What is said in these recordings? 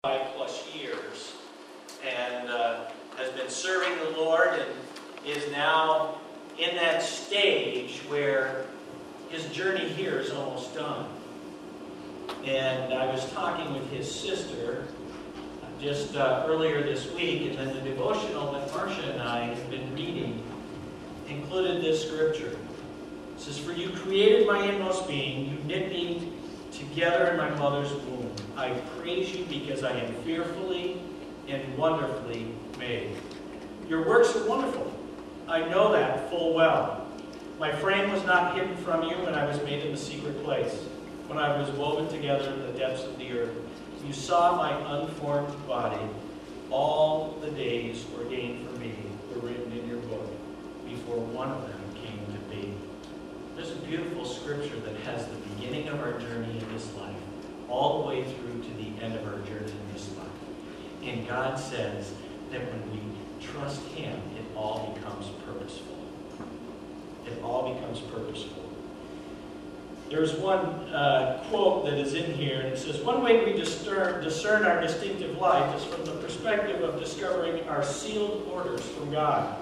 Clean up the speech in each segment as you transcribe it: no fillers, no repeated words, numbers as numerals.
5+ years and has been serving the Lord and is now in that stage where his journey here is almost done. And I was talking with his sister just earlier this week, and then the devotional that Marcia and I have been reading included this scripture. It says, "For you created my inmost being, you knit me together in my mother's womb. I praise you because I am fearfully and wonderfully made. Your works are wonderful. I know that full well. My frame was not hidden from you when I was made in the secret place, when I was woven together in the depths of the earth. You saw my unformed body. All the days ordained for me were written in your book before one of them came to be." There's a beautiful scripture that has the beginning of our journey in this life all the way through to the end of our journey in this life. And God says that when we trust Him, it all becomes purposeful. It all becomes purposeful. There's one quote that is in here, and it says, "One way we discern our distinctive life is from the perspective of discovering our sealed orders from God."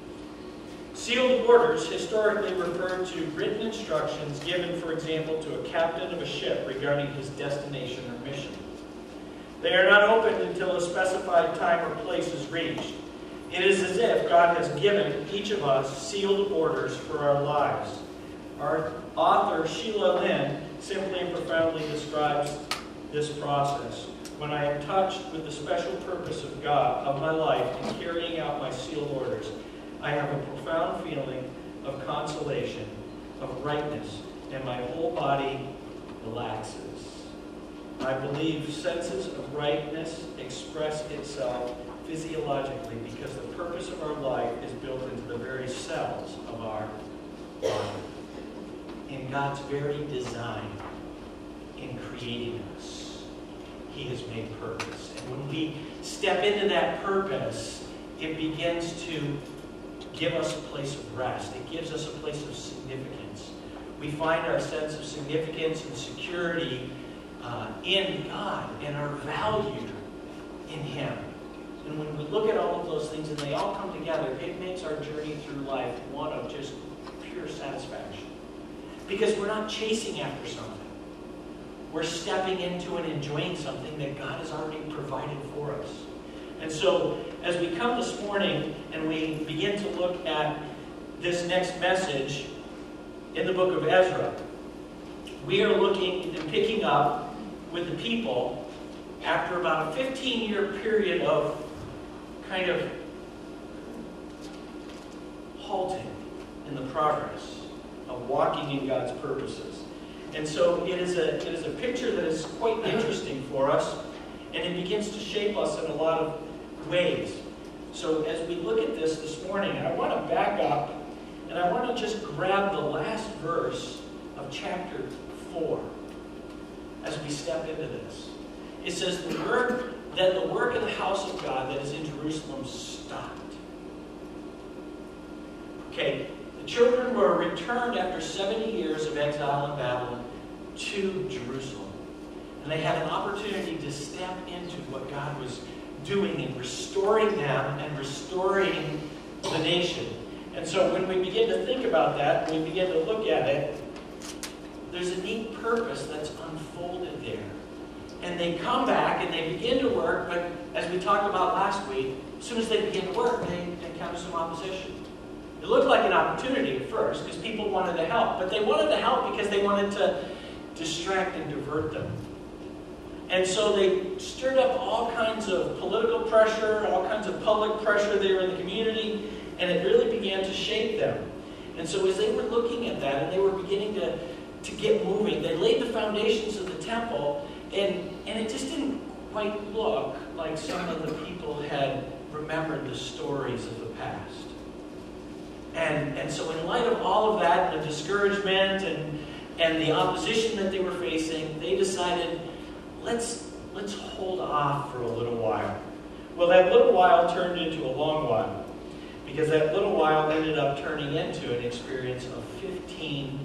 Sealed orders historically refer to written instructions given, for example, to a captain of a ship regarding his destination or mission. They are not opened until a specified time or place is reached. It is as if God has given each of us sealed orders for our lives. Our author, Sheila Lynn, simply and profoundly describes this process. "When I am touched with the special purpose of God, of my life, in carrying out my sealed orders, I have a profound feeling of consolation, of rightness, and my whole body relaxes. I believe senses of rightness express itself physiologically because the purpose of our life is built into the very cells of our body. In God's very design, in creating us, He has made purpose. And when we step into that purpose, it begins to give us a place of rest. It gives us a place of significance. We find our sense of significance and security in God and our value in Him. And when we look at all of those things and they all come together, it makes our journey through life one of just pure satisfaction. Because we're not chasing after something. We're stepping into and enjoying something that God has already provided for us. And so, as we come this morning and we begin to look at this next message in the book of Ezra, we are looking and picking up with the people after about a 15-year period of kind of halting in the progress of walking in God's purposes. And so it is a picture that is quite interesting for us, and it begins to shape us in a lot of ways. So as we look at this morning, I want to back up and I want to just grab the last verse of chapter 4 as we step into this. It says, the work of the house of God that is in Jerusalem stopped. Okay, the children were returned after 70 years of exile in Babylon to Jerusalem. And they had an opportunity to step into what God was doing and restoring them and restoring the nation. And so when we begin to think about that, when we begin to look at it, there's a neat purpose that's unfolded there. And they come back and they begin to work, but as we talked about last week, as soon as they begin to work, they encounter some opposition. It looked like an opportunity at first because people wanted to help, but they wanted to help because they wanted to distract and divert them. And so they stirred up all kinds of political pressure, all kinds of public pressure there in the community, and it really began to shape them. And so as they were looking at that and they were beginning to get moving, they laid the foundations of the temple, and it just didn't quite look like some of the people had remembered the stories of the past. And so in light of all of that, the discouragement and the opposition that they were facing, they decided, let's hold off for a little while. Well, that little while turned into a long while, because that little while ended up turning into an experience of 15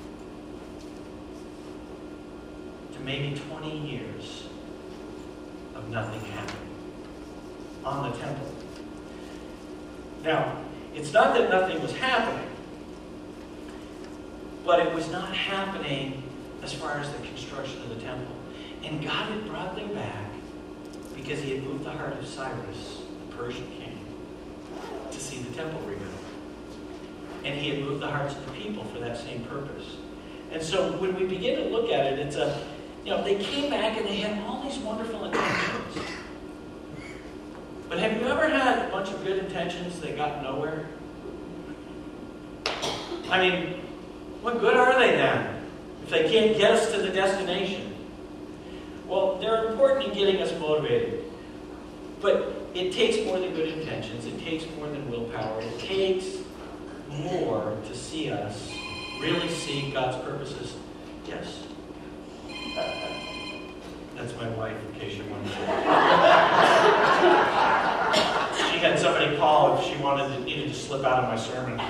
to maybe 20 years of nothing happening on the temple. Now, it's not that nothing was happening, but it was not happening as far as the construction of the temple. And God had brought them back because he had moved the heart of Cyrus, the Persian king, to see the temple rebuilt. And he had moved the hearts of the people for that same purpose. And so when we begin to look at it, they came back and they had all these wonderful intentions. But have you ever had a bunch of good intentions that got nowhere? I mean, what good are they then if they can't get us to the destination? Well, they're important in getting us motivated. But it takes more than good intentions. It takes more than willpower. It takes more to see us really see God's purposes. Yes? That's my wife, in case you're wondering. She had somebody call if she needed to slip out of my sermon.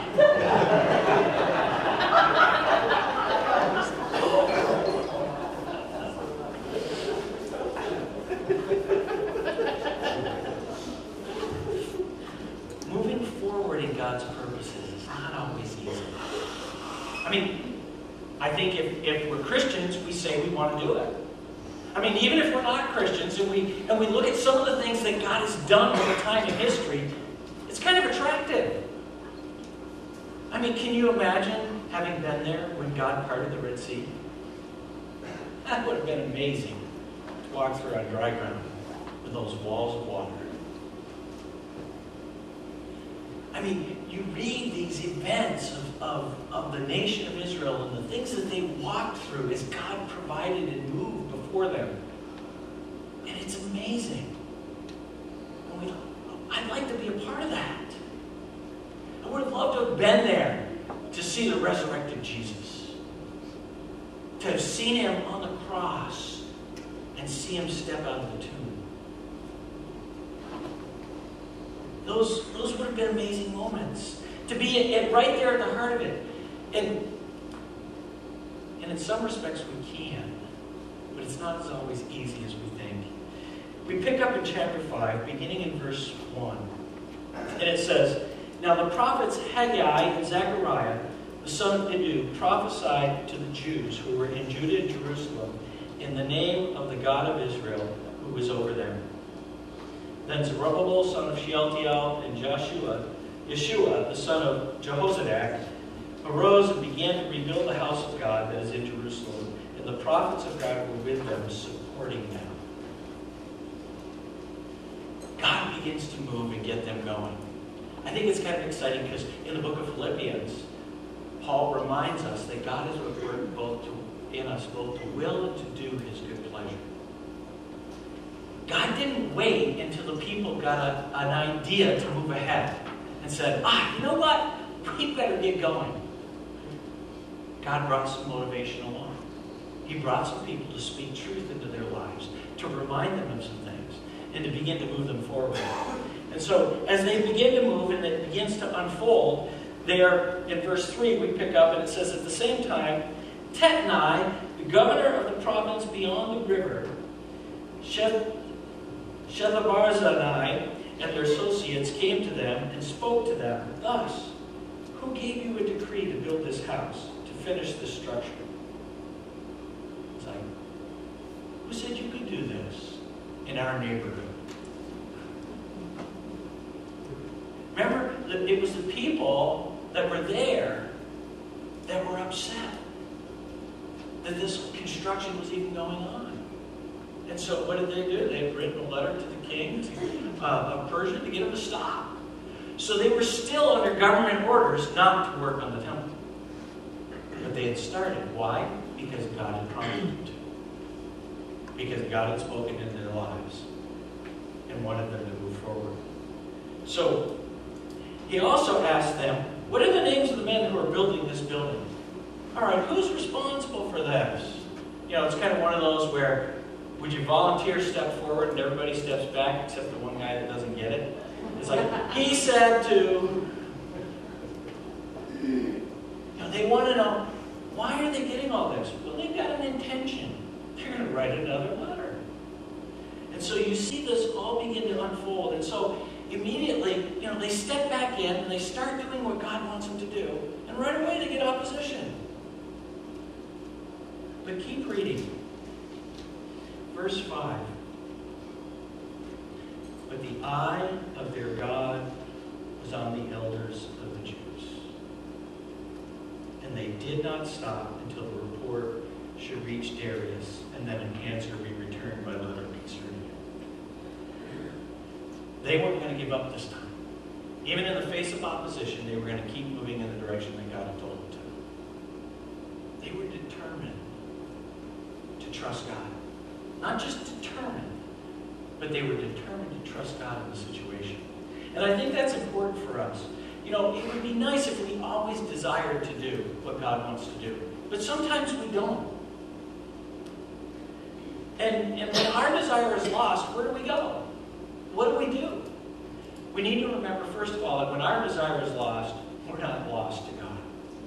Moving forward in God's purposes is not always easy. I mean, I think if we're Christians, we say we want to do it. I mean, even if we're not Christians and we look at some of the things that God has done over time in history, it's kind of attractive. I mean, can you imagine having been there when God parted the Red Sea? That would have been amazing to walk through on dry ground with those walls of water. I mean, you read these events of the nation of Israel and the things that they walked through as God provided and moved before them. And it's amazing. And I'd like to be a part of that. I would have loved to have been there to see the resurrected Jesus. To have seen him on the cross and see him step out of the tomb. Those would have been amazing moments. To be right there at the heart of it. And in some respects we can. But it's not as always easy as we think. We pick up in chapter 5, beginning in verse 1. And it says, "Now the prophets Haggai and Zechariah, the son of Iddo, prophesied to the Jews who were in Judah and Jerusalem in the name of the God of Israel who was over them. Then Zerubbabel, son of Shealtiel, and Yeshua, the son of Jehozadak, arose and began to rebuild the house of God that is in Jerusalem, and the prophets of God were with them, supporting them." God begins to move and get them going. I think it's kind of exciting because in the book of Philippians, Paul reminds us that God is at work in us both to will and to do his good pleasure. God didn't wait until the people got an idea to move ahead and said, you know what? We better get going. God brought some motivation along. He brought some people to speak truth into their lives, to remind them of some things, and to begin to move them forward. And so, as they begin to move and it begins to unfold, there in verse 3 we pick up and it says, "At the same time, Tetnai, the governor of the province beyond the river, Shethabarzanai and their associates came to them and spoke to them, 'Thus, who gave you a decree to build this house, to finish this structure?'" It's like, who said you could do this in our neighborhood? Remember, it was the people that were there that were upset that this construction was even going on. And so what did they do? They had written a letter to the king of Persia to get him to stop. So they were still under government orders not to work on the temple. But they had started. Why? Because God had promised them to. Because God had spoken into their lives and wanted them to move forward. So he also asked them, "What are the names of the men who are building this building?" All right, who's responsible for this? It's kind of one of those where, would you volunteer step forward and everybody steps back except the one guy that doesn't get it? It's like, he said to... They want to know, why are they getting all this? Well, they've got an intention. They're going to write another letter. And so you see this all begin to unfold. And so immediately, they step back in and they start doing what God wants them to do. And right away they get opposition. But keep reading. Verse 5. But the eye of their God was on the elders of the Jews. And they did not stop until the report should reach Darius, and then an answer be returned by letter concerning it. They weren't going to give up this time. Even in the face of opposition, they were going to keep moving in the direction that God had told them to. They were determined to trust God. Not just determined, but they were determined to trust God in the situation. And I think that's important for us. It would be nice if we always desired to do what God wants to do. But sometimes we don't. And when our desire is lost, where do we go? What do? We need to remember, first of all, that when our desire is lost, we're not lost to God.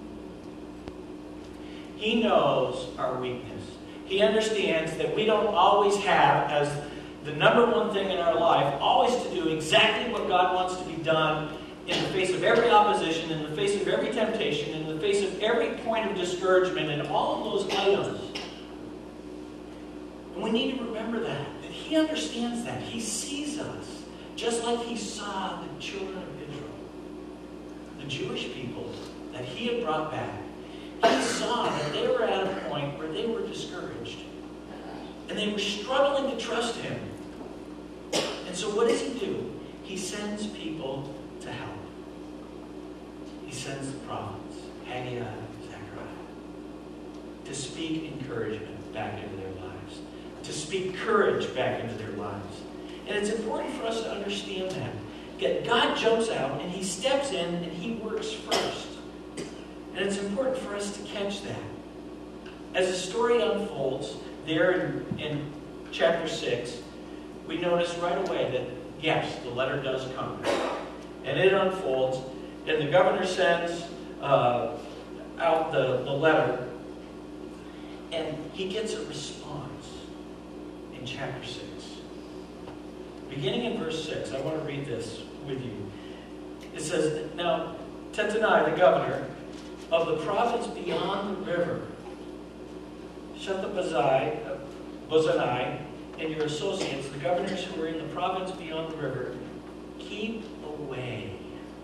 He knows our weakness. He understands that we don't always have, as the number one thing in our life, always to do exactly what God wants to be done in the face of every opposition, in the face of every temptation, in the face of every point of discouragement, and all of those items. And we need to remember that He understands that. He sees us, just like He saw the children of Israel, the Jewish people that He had brought back. He saw that they were at a point where they were discouraged, and they were struggling to trust Him. And so what does He do? He sends people to help. He sends the prophets, Haggai, Zechariah, to speak encouragement back into their lives, to speak courage back into their lives. And it's important for us to understand that. God jumps out and He steps in and He works first. And it's important for us to catch that. As the story unfolds, there in chapter 6, we notice right away that, yes, the letter does come. And it unfolds, and the governor sends out the letter, and he gets a response in chapter 6. Beginning in verse 6, I want to read this with you. It says, Now Tattenai, the governor of the province beyond the river, Shethar-bozenai, and your associates, the governors who are in the province beyond the river, keep away.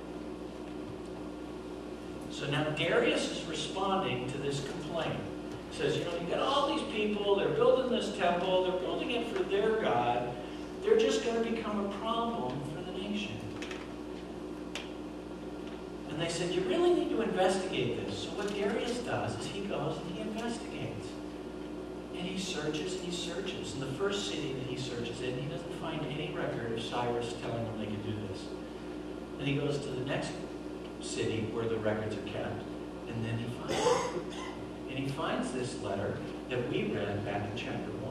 So now Darius is responding to this complaint. He says, you got all these people, they're building this temple, they're building it for their God. They're just going to become a problem for the nation. And they said, you really need to investigate this. So what Darius does is he goes and he investigates. And he searches and he searches. In the first city that he searches in, he doesn't find any record of Cyrus telling them they could do this. Then he goes to the next city where the records are kept, and then he finds it. And he finds this letter that we read back in chapter 1,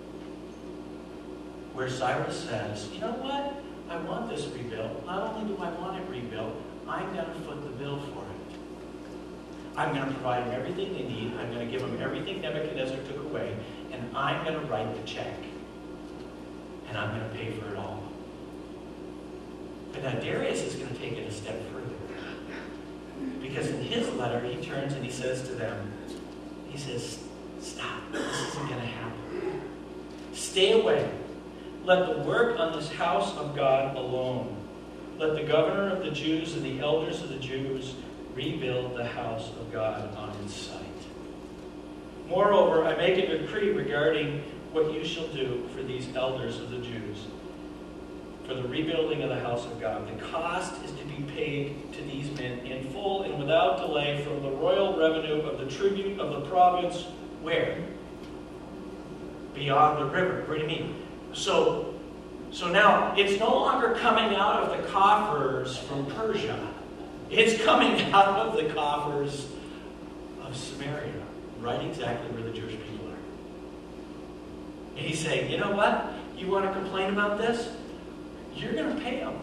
where Cyrus says, you know what? I want this rebuilt. Not only do I want it rebuilt, I'm going to foot the bill for it. I'm going to provide them everything they need. I'm going to give them everything Nebuchadnezzar took away, and I'm going to write the check. And I'm going to pay for it all. But now Darius is going to take it a step further. Because in his letter, he turns and he says to them, he says, stop. This isn't going to happen. Stay away. Let the work on this house of God alone. Let the governor of the Jews and the elders of the Jews rebuild the house of God on its site. Moreover, I make a decree regarding what you shall do for these elders of the Jews, for the rebuilding of the house of God. The cost is to be paid to these men in full and without delay from the royal revenue of the tribute of the province. Where? Beyond the river. What do you mean? So now it's no longer coming out of the coffers from Persia. It's coming out of the coffers of Samaria, right exactly where the Jewish people are. And he's saying, you know what? You want to complain about this? You're going to pay them.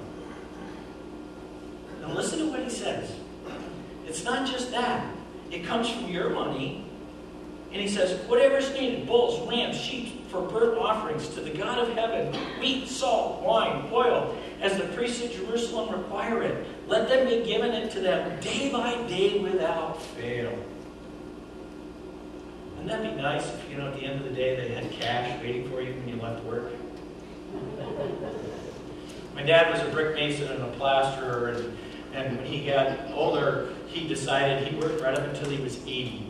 Now listen to what he says. It's not just that. It comes from your money. And he says, whatever's needed, bulls, rams, sheep, for burnt offerings to the God of heaven, wheat, salt, wine, oil, as the priests at Jerusalem require it. Let them be given it to them day by day without fail. Wouldn't that be nice if, at the end of the day they had cash waiting for you when you left work? My dad was a brick mason and a plasterer, and when he got older, he decided he worked right up until he was 80.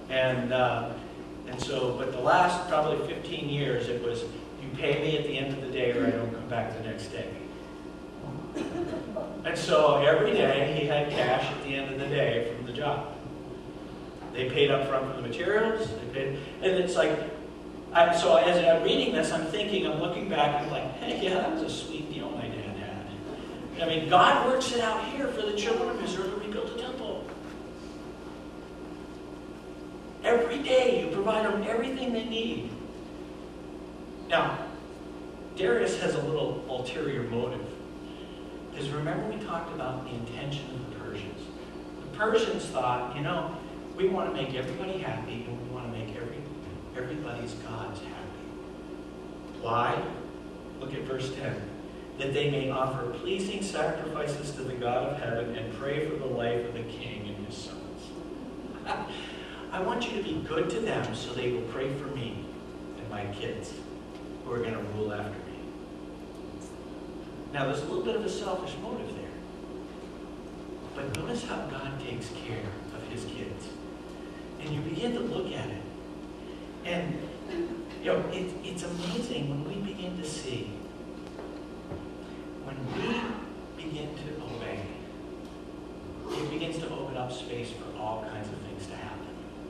But the last probably 15 years, it was, you pay me at the end of the day or I don't come back the next day. And so every day he had cash at the end of the day from the job. They paid up front for the materials, and it's like, so as I'm reading this, I'm looking back, and I'm like, hey, yeah, that was a sweet deal my dad had. I mean, God works it out here for the children of Israel to rebuild the temple. Every day you provide them everything they need. Now, Darius has a little ulterior motive. Because remember we talked about the intention of the Persians. The Persians thought, we want to make everybody happy, and we want to make everybody's gods happy. Why? Look at verse 10. That they may offer pleasing sacrifices to the God of heaven and pray for the life of the king and his sons. I want you to be good to them so they will pray for me and my kids who are going to rule after me. Now, there's a little bit of a selfish motive there. But notice how God takes care of his kids. And you begin to look at it. And, it's amazing when we begin to see, when we begin to obey, it begins to open up space for all kinds of things to happen.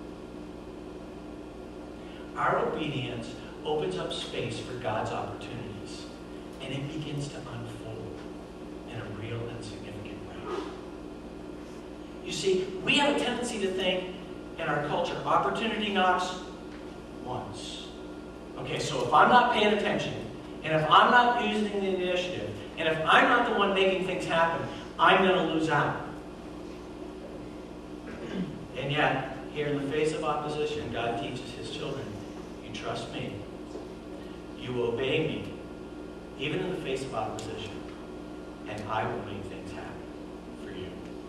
Our obedience opens up space for God's opportunities, and it begins to unfold in a real and significant way. You see, we have a tendency to think in our culture, opportunity knocks once. Okay, so if I'm not paying attention, and if I'm not using the initiative, and if I'm not the one making things happen, I'm going to lose out. And yet, here in the face of opposition, God teaches his children, you trust me, you obey me, even in the face of opposition, and I will make things happen for you.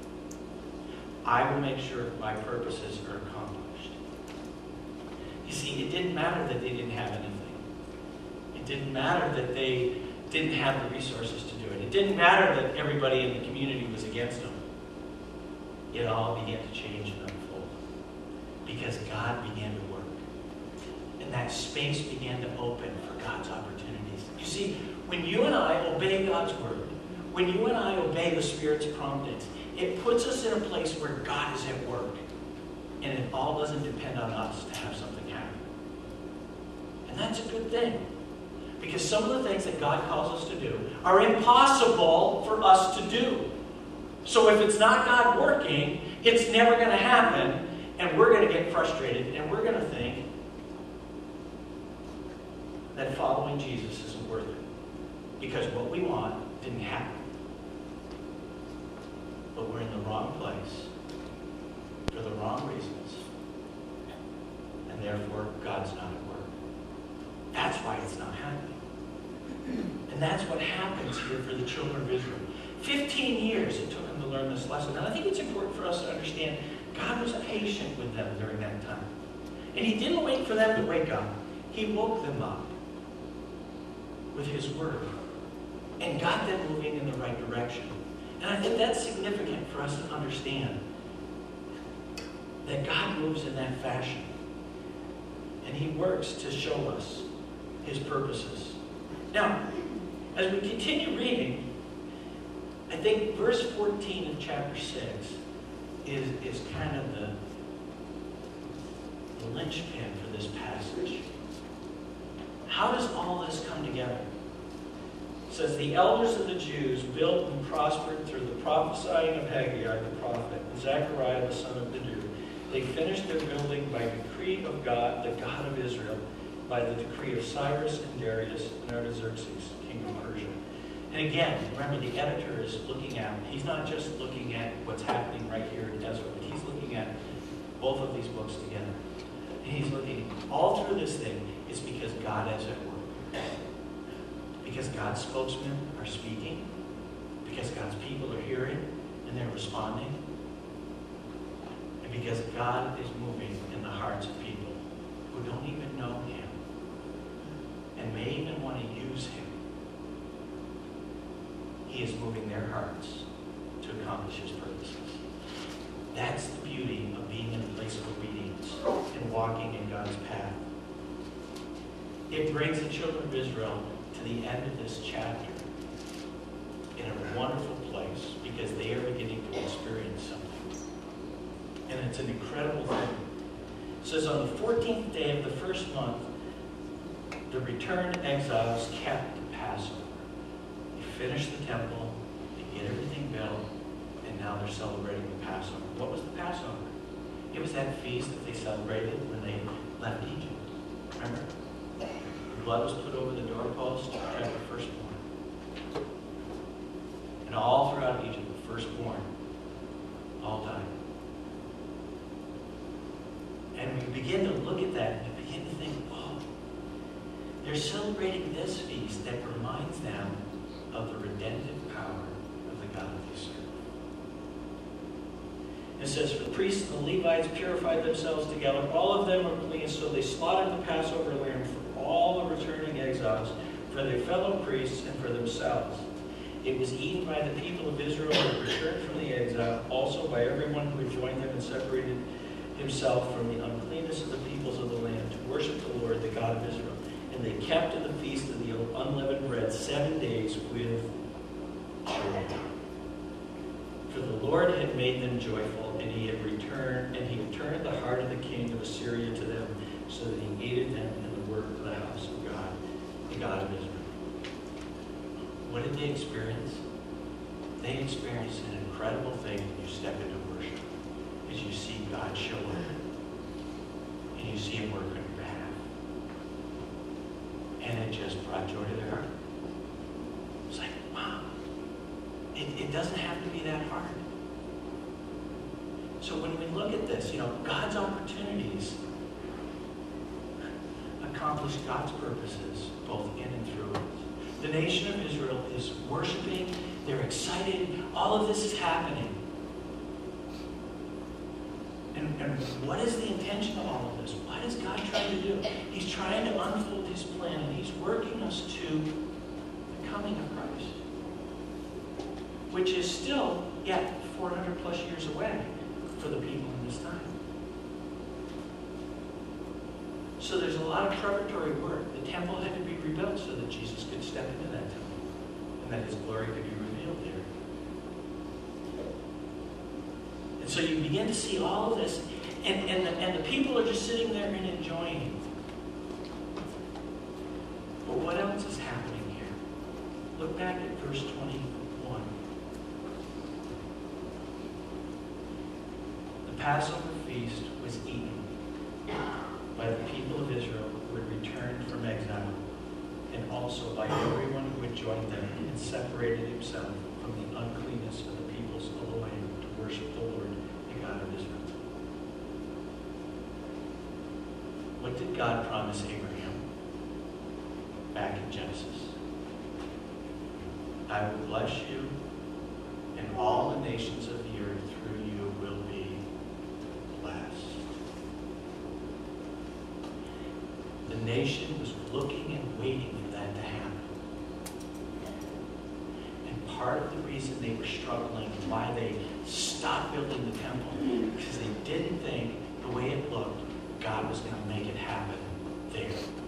I will make sure my purposes are accomplished. You see, it didn't matter that they didn't have anything. It didn't matter that they didn't have the resources to do it. It didn't matter that everybody in the community was against them. It all began to change and unfold because God began to work. And that space began to open for God's opportunities. You see, when you and I obey God's word, when you and I obey the Spirit's promptings, it puts us in a place where God is at work. And it all doesn't depend on us to have something happen. And that's a good thing. Because some of the things that God calls us to do are impossible for us to do. So if it's not God working, it's never going to happen. And we're going to get frustrated. And we're going to think that following Jesus isn't worth it. Because what we want didn't happen. But we're in the wrong place for the wrong reasons. And therefore, God's not at work. That's why it's not happening. And that's what happens here for the children of Israel. 15 years it took them to learn this lesson. And I think it's important for us to understand God was patient with them during that time. And he didn't wait for them to wake up. He woke them up with his word and got them moving in the right direction. And I think that's significant for us to understand that God moves in that fashion. And he works to show us his purposes. Now, as we continue reading, I think verse 14 of chapter 6 is kind of the linchpin for this passage. How does all this come together? It says, the elders of the Jews built and prospered through the prophesying of Haggai the prophet and Zechariah the son of Iddo. They finished their building by decree of God, the God of Israel, by the decree of Cyrus and Darius and Artaxerxes, king of Persia. And again, remember the editor is looking at, he's not just looking at what's happening right here in Ezra, but he's looking at both of these books together. And he's looking all through this thing. It's because God is at work. Because God's spokesmen are speaking. Because God's people are hearing and they're responding. And because God is moving in the hearts of people who don't even know Him and may even want to use Him. He is moving their hearts to accomplish His purposes. That's the beauty of being in a place of obedience and walking in God's path. It brings the children of Israel to the end of this chapter in a wonderful place because they are beginning to experience something. And it's an incredible thing. It says on the 14th day of the first month, the returned exiles kept the Passover. They finished the temple, they get everything built, and now they're celebrating the Passover. What was the Passover? It was that feast that they celebrated when they left Egypt. Remember? Blood was put over the doorpost to protect the firstborn. And all throughout Egypt, the firstborn all died. And we begin to look at that and begin to think, oh, they're celebrating this feast that reminds them of the redemptive power of the God they serve. It says, for the priests and the Levites purified themselves together. All of them were clean, so they slaughtered the Passover lamb for all the returning exiles, for their fellow priests and for themselves. It was eaten by the people of Israel who had returned from the exile, also by everyone who had joined them and separated himself from the uncleanness of the peoples of the land to worship the Lord, the God of Israel. And they kept in the feast of the unleavened bread 7 days with joy. For the Lord had made them joyful, and he had turned the heart of the king of Assyria to them, so that he aided them in the work of the house of God, the God of Israel. What did they experience? They experienced an incredible thing when you step into worship, as you see God show up, and you see Him work on your behalf. And it just brought joy to their heart. It's like, wow. It doesn't have to be that hard. So when we look at this, God's opportunities accomplish God's purposes, both in and through us. The nation of Israel is worshiping. They're excited. All of this is happening. And what is the intention of all of this? What is God trying to do? He's trying to unfold His plan, and He's working us to the coming of Christ, which is still, yet 400 plus years away for the people in this time. So there's a lot of preparatory work. The temple had to be rebuilt so that Jesus could step into that temple and that His glory could be revealed there. And so you begin to see all of this, and the people are just sitting there and enjoying. But what else is happening here? Look back at verse 21. The Passover feast was eaten by the people of Israel who had returned from exile, and also by everyone who had joined them and separated himself from the uncleanness of the peoples of the land to worship the Lord, the God of Israel. What did God promise Abraham back in Genesis? I will bless you, and all the nations of the earth through you will be blessed. The nation was looking and waiting for that to happen. And part of the reason they were struggling, why they stopped building the temple, because they didn't think the way it looked, God was going to make it happen there.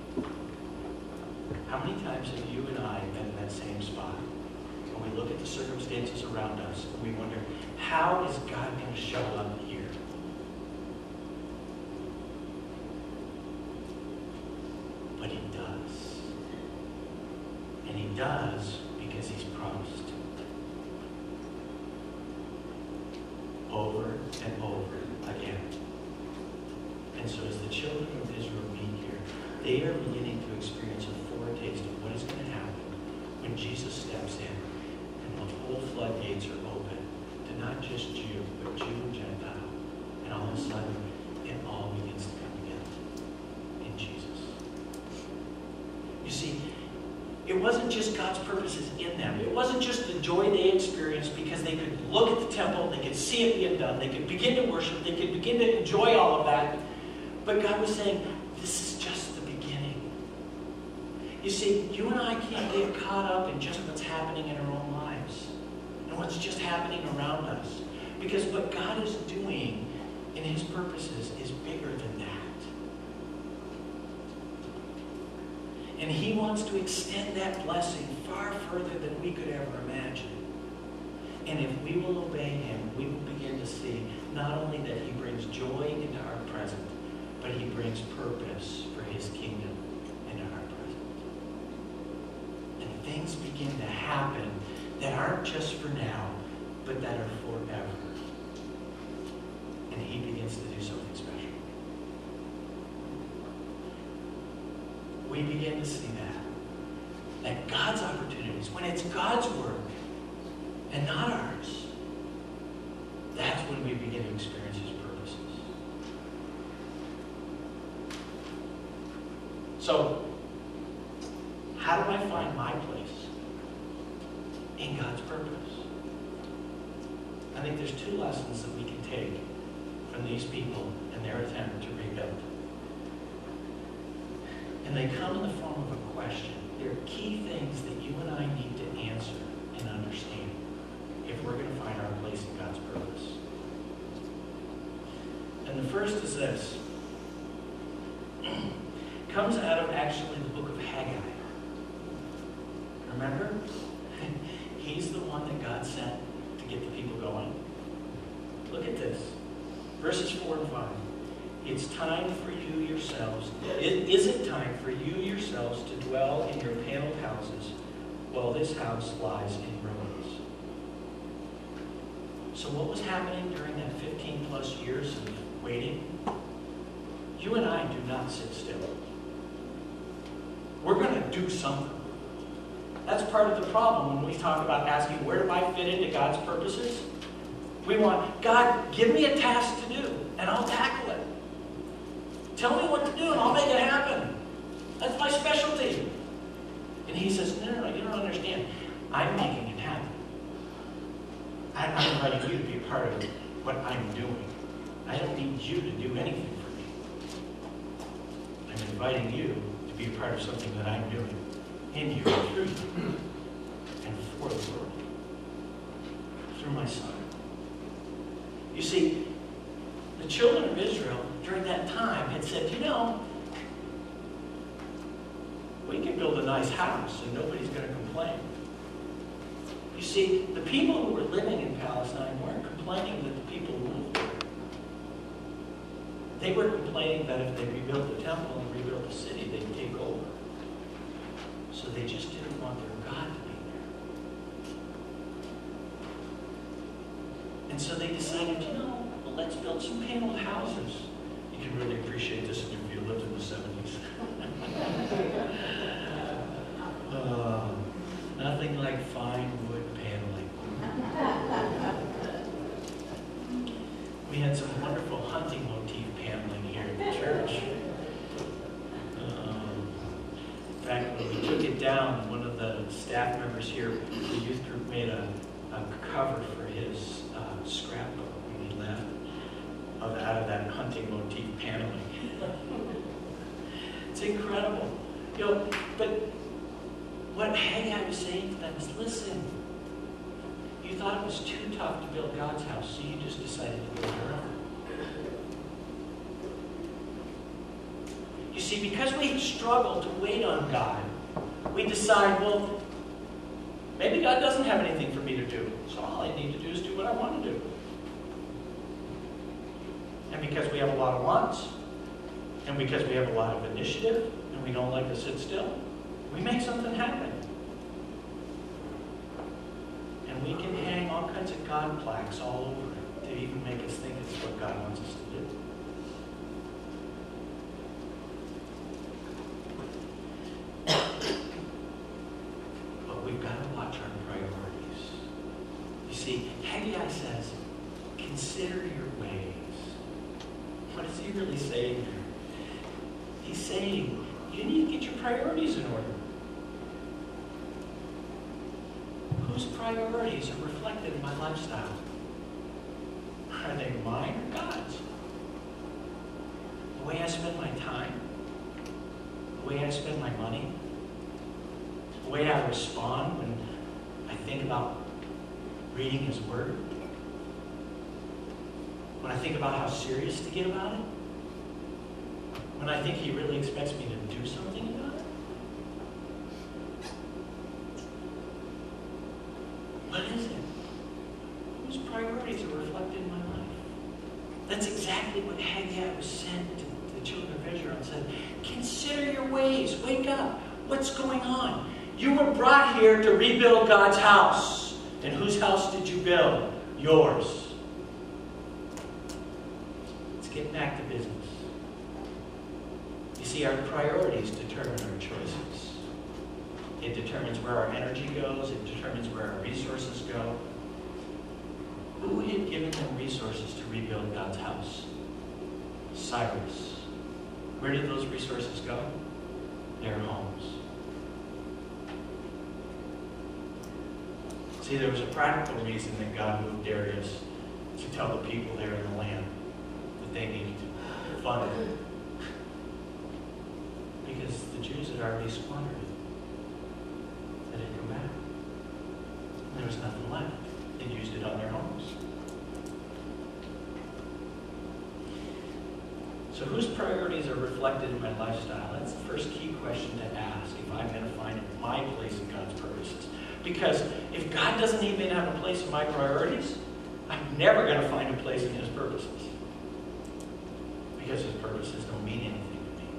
How many times have you and I been in that same spot? When we look at the circumstances around us, and we wonder, how is God going to show up here? But He does. And He does because He's promised. Over and over again. And so as the children of Israel meet here, they are beginning to experience a foretaste of what is going to happen when Jesus steps in and the whole floodgates are open to not just Jew, but Jew and Gentile. And all of a sudden, it all begins to come together in Jesus. You see, it wasn't just God's purposes in them. It wasn't just the joy they experienced because they could look at the temple, they could see it being done, they could begin to worship, they could begin to enjoy all of that. But God was saying, this is just the beginning. You see, you and I can't get caught up in just what's happening in our own lives and what's just happening around us. Because what God is doing in His purposes is bigger than that. And He wants to extend that blessing far further than we could ever imagine. And if we will obey Him, we will begin to see not only that He brings joy into our present, but He brings purpose for His kingdom into our present. And things begin to happen that aren't just for now, but that are forever. And He begins to do something special. We begin to see that God's opportunities, when it's God's work and not ours, that's when we begin to experience His purposes. So, how do I find my place in God's purpose? I think there's two lessons that we can take from these people and their attempt to rebuild. And they come in the form of a question. There are key things that you and I need to answer and understand if we're going to find our place in God's purpose. And the first is this. Comes out of actually the book of Haggai. Remember? He's the one that God sent to get the people going. Look at this. Verses 4 and 5. It's time for you yourselves. Is it time for you yourselves to dwell in your paneled houses while this house lies in ruins? So what was happening during that 15 plus years of waiting? You and I do not sit still. We're going to do something. That's part of the problem when we talk about asking, where do I fit into God's purposes? We want, God, give me a task to do, and I'll tackle it. Tell me what to do, and I'll make it happen. That's my specialty. And He says, no, you don't understand. I'm making it happen. I'm inviting you to be a part of what I'm doing. I don't need you to do anything for me. I'm inviting you to be a part of something that I'm doing in you, through you, and for the world. Through my Son. You see, the children of Israel during that time had said, we can build a nice house and nobody's going to complain. You see, the people who were living in Palestine weren't complaining that the people who moved there. They were complaining that if they rebuilt the temple and rebuilt the city, they'd take over. So they just didn't want their God to be there. And so they decided, let's build some paneled houses. You can really appreciate this if you lived in the 70s. Nothing like fine wood paneling. We had some wonderful hunting motif paneling here at the church. In fact, when we took it down, one of the staff members here, the youth group, made a cover for his scrapbook when he left out of that hunting motif paneling. It's incredible. But what Haggai was saying to them is, listen, you thought it was too tough to build God's house, so you just decided to build your own. You see, because we struggle to wait on God, we decide, well, maybe God doesn't have anything for me to do, so all I need to do is do what I want to do. And because we have a lot of wants, and because we have a lot of initiative, and we don't like to sit still, we make something happen. And we can hang all kinds of God plaques all over it to even make us think it's what God wants us to do. But we've got to watch our priorities. You see, Haggai says, consider your ways. What is he really saying there? He's saying, You need to get your priorities in order. Whose priorities are reflected in my lifestyle? Are they mine or God's? The way I spend my time? The way I spend my money? The way I respond when I think about reading His Word? When I think about how serious to get about it? When I think He really expects me to do something about it? What is it? Whose priorities are reflected in my life? That's exactly what Haggai was sent to the children of Israel and said, consider your ways. Wake up. What's going on? You were brought here to rebuild God's house. And whose house did you build? Yours. Let's get back to business. You see, our priorities determine our choices. It determines where our energy goes. It determines where our resources go. Who had given them resources to rebuild God's house? Cyrus. Where did those resources go? Their homes. See, there was a practical reason that God moved Darius to tell the people there in the land that they needed to fund it. Because the Jews had already squandered it. They didn't come back. There was nothing left. They used it on their homes. So whose priorities are reflected in my lifestyle? That's the first key question to ask if I'm going to find my place in God's purposes. Because if God doesn't even have a place in my priorities, I'm never going to find a place in His purposes. Because His purposes don't mean anything to me.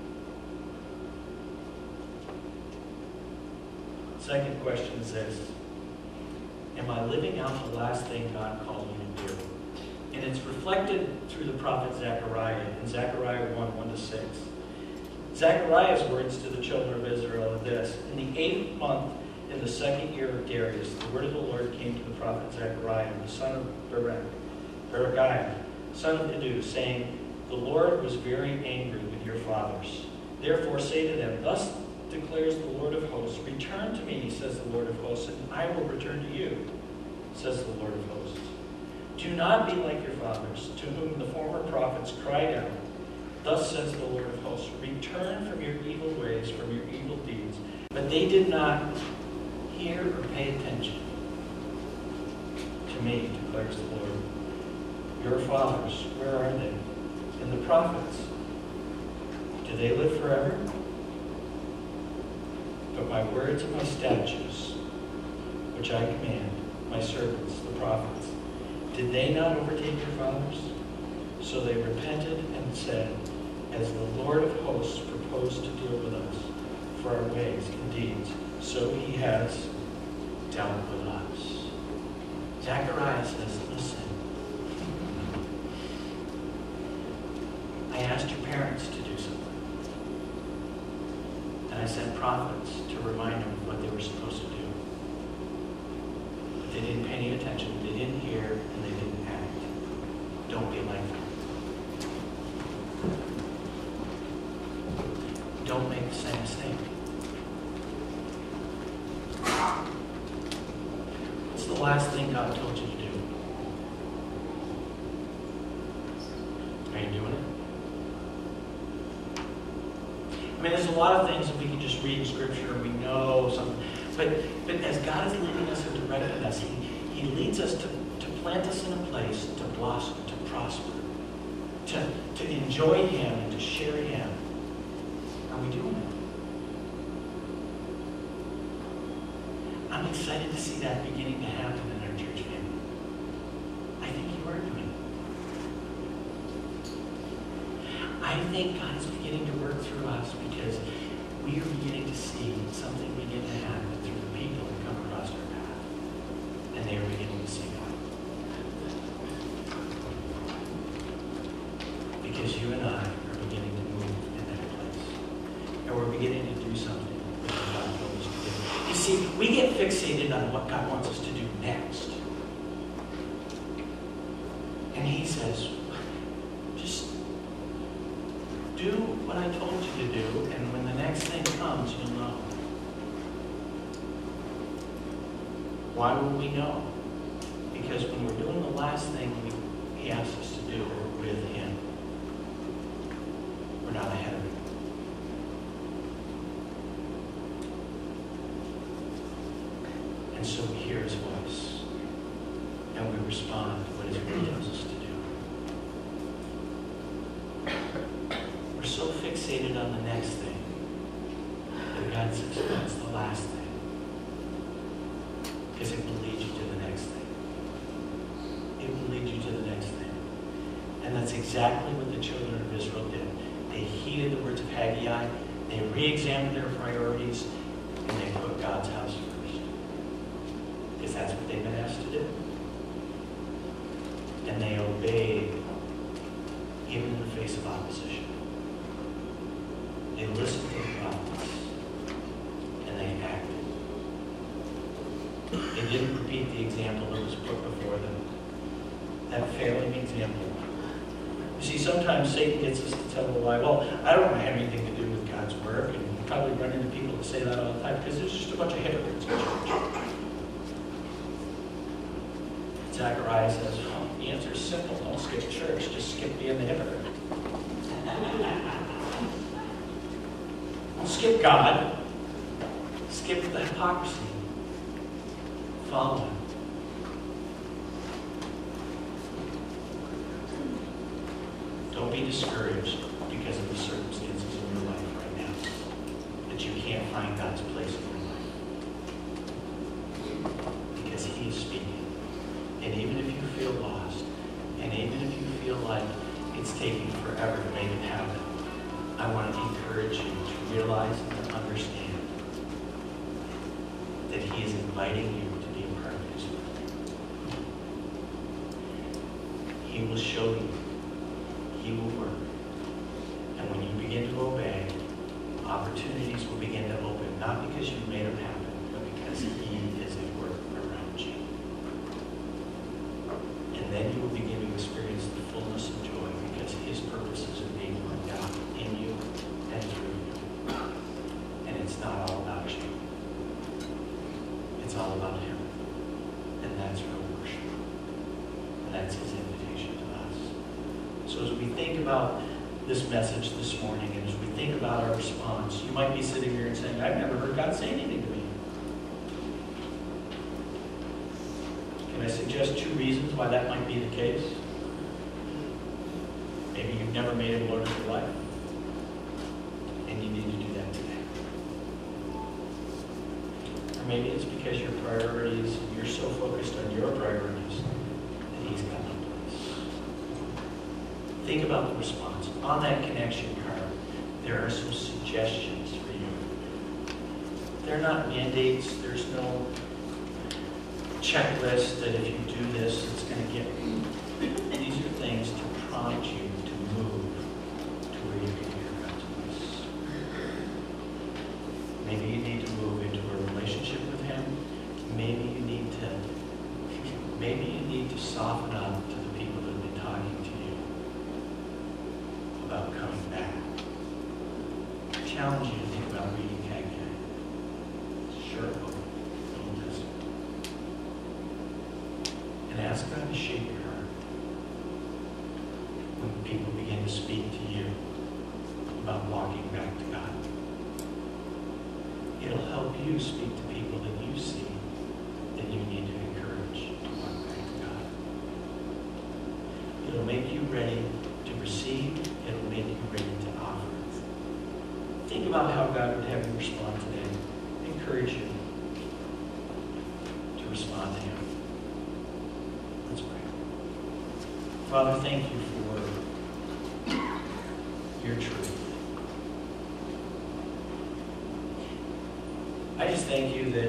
Second question is this. Am I living out the last thing God called me to do? And it's reflected through the prophet Zechariah in Zechariah 1:1-6. Zechariah's words to the children of Israel are this. In the 8th month, in the 2nd year of Darius, the word of the Lord came to the prophet Zechariah, the son of Berechiah, son of Iddo, saying, the Lord was very angry with your fathers. Therefore say to them, thus declares the Lord of hosts, return to me, says the Lord of hosts, and I will return to you, says the Lord of hosts. Do not be like your fathers, to whom the former prophets cried out, thus says the Lord of hosts, return from your evil ways, from your evil deeds. But they did not hear or pay attention to me, declares the Lord. Your fathers, where are they? And the prophets, do they live forever? But my words and my statutes, which I command my servants, the prophets, did they not overtake your fathers? So they repented and said, as the Lord of hosts proposed to deal with us for our ways and deeds, so He has dealt with us. Zechariah says, listen, I asked your parents to do something. And I sent prophets to remind them of what they were supposed to do. But they didn't pay any attention, they didn't hear, and they didn't act. Don't be like them. Don't make the same mistake. What's the last thing God told you to do? Are you doing it? I mean, there's a lot of things that we can just read in Scripture and we know something. But as God is leading us and directing us, He leads us to plant us in a place to blossom, to prosper, to enjoy Him and to share Him. Are we doing it? I'm excited to see that beginning to happen in our church family. I think you are doing it. I think God is beginning to work through us because we are beginning to see something begin to happen through the people that come across our path. And they are beginning to see God. Because you and I are beginning to move in that place. And we're beginning to do something that God told us to do. You see, we get fixated on what God wants us to do next. And He says, just do what I told you to do, and when the next thing comes, you'll know. Why will we know? Because when we're doing the last thing He asks us to do, we're with Him. We're not ahead of Him. And so we hear His voice, and we respond to what His Word tells us to do. We're so fixated on the next thing that God says, that's the last thing. Because it will lead you to the next thing. It will lead you to the next thing. And that's exactly what the children of Israel did. They heeded the words of Haggai, they re-examined their priorities, and they put God's house first. Because that's what they've been asked to do. And they obeyed, even in the face of opposition. They listened to the prophets, and they acted. They didn't repeat the example that was put before them. That failing example. You see, sometimes Satan gets us to tell a lie. Well, I don't have anything to do with God's work. And you probably run into people that say that all the time because there's just a bunch of hypocrites in church. Zechariah says, well, the answer is simple. Don't skip church. Just skip being the hypocrite. Don't skip God. Skip the hypocrisy. Follow Him. Don't be discouraged because of the circumstances in your life right now. That you can't find God's place in your life. Because He is speaking. And even if you feel lost, and even if you feel like it's taking forever to make it happen, I want to encourage you to realize and to understand that He is inviting you to be a part of His work. He will show you. He will work. And when you begin to obey, opportunities will begin to open, not because you've made them happen, but because He is at work around you. And then you will begin to experience the fullness of joy because His purposes are being worked out in you and through you. And it's not all about you. It's all about Him. And that's real worship. And that's His invitation to us. So as we think about this message this morning, and as we think about our response, you might be sitting here and saying, I've never heard God say anything to me. Can I suggest 2 reasons why that might be the case? Maybe you've never made Him Lord of your life, and you need to do that today. Or maybe it's because your priorities, you're so focused on your priorities that He's got no place. Think about the response. On that connection card, there are some suggestions for you. They're not mandates. There's no checklist that if you do this, it's going to get you. These are things to prompt you to move to where you can hear God's voice. Maybe you need to move into a relationship with Him. Maybe you need to soften up to the people that have been talking to you about coming back. I challenge you to think about reading Haggai. It's a short book, the Old Testament. And ask God to shape your heart when people begin to speak to you about walking back to God. It'll help you speak to people that you see that you need to encourage to walk back to God. It'll make you ready to receive. It'll make you ready to offer. Think about how God would have you respond today. Encourage you to respond to Him. Let's pray. Father, thank you for your truth. I just thank you that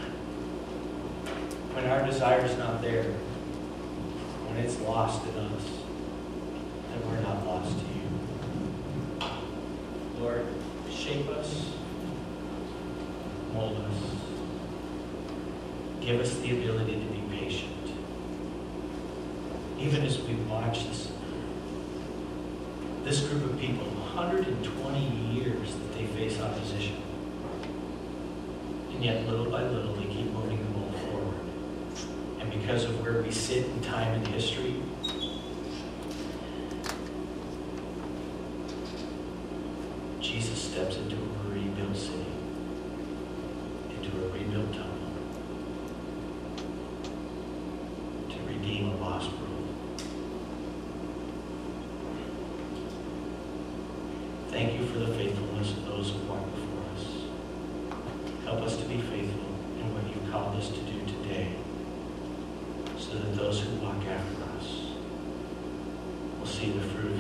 when our desire is not there, when it's lost in us, that we're not lost to you. Lord, shape us, mold us. Give us the ability to be patient. Even as we watch this group of people, 120 years that they face opposition. And yet, little by little, they keep moving the ball forward. And because of where we sit in time and history, Jesus steps into a rebuilt city, into a rebuilt temple, to redeem a lost world. Thank you for the faithfulness of those who walk before us. Help us to be faithful in what you've called us to do today, so that those who walk after us will see the fruit